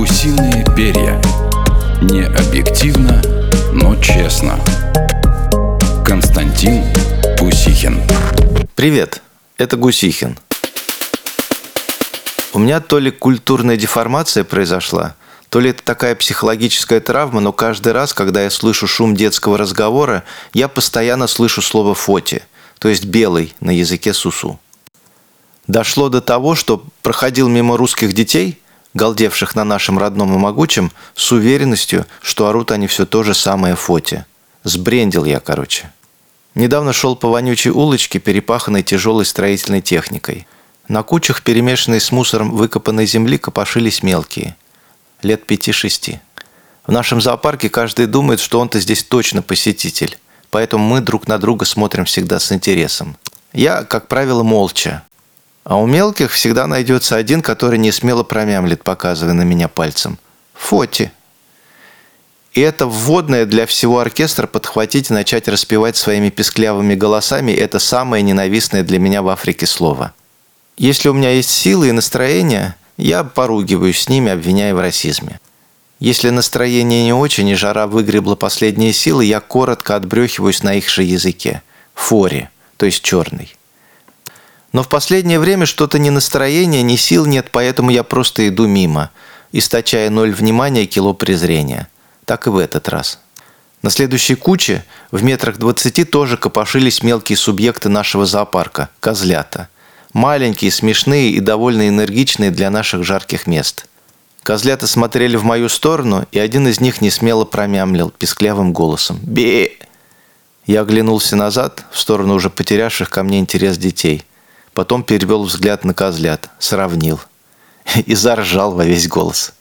Гусиные перья. Не объективно, но честно. Константин Гусихин. Привет, это Гусихин. У меня то ли культурная деформация произошла, то ли это такая психологическая травма, но каждый раз, когда я слышу шум детского разговора, я постоянно слышу слово «фоти», то есть «белый» на языке сусу. Дошло до того, что проходил мимо русских детей, галдевших на нашем родном и могучем, с уверенностью, что орут они все то же самое «фоти». Сбрендил я, короче. Недавно шел по вонючей улочке, перепаханной тяжелой строительной техникой. На кучах, перемешанной с мусором выкопанной земли, копошились мелкие. Лет 5-6. В нашем зоопарке каждый думает, что он-то здесь точно посетитель. Поэтому мы друг на друга смотрим всегда с интересом. Я, как правило, молча. А у мелких всегда найдется один, который не смело промямлит, показывая на меня пальцем. «Фоти». И это вводное для всего оркестра подхватить и начать распевать своими песклявыми голосами это самое ненавистное для меня в Африке слово. Если у меня есть силы и настроение, я поругиваюсь с ними, обвиняя в расизме. Если настроение не очень и жара выгребла последние силы, я коротко отбрехиваюсь на их же языке. Фори, то есть черный. Но в последнее время что-то ни настроения, ни сил нет, поэтому я просто иду мимо, источая 0 внимания и кило презрения. Так и в этот раз. На следующей куче, в метрах 20, тоже копошились мелкие субъекты нашего зоопарка – козлята. Маленькие, смешные и довольно энергичные для наших жарких мест. Козлята смотрели в мою сторону, и один из них несмело промямлил песклявым голосом «Бе!». Я оглянулся назад, в сторону уже потерявших ко мне интерес детей. Потом перевел взгляд на козлят, сравнил. И заржал во весь голос.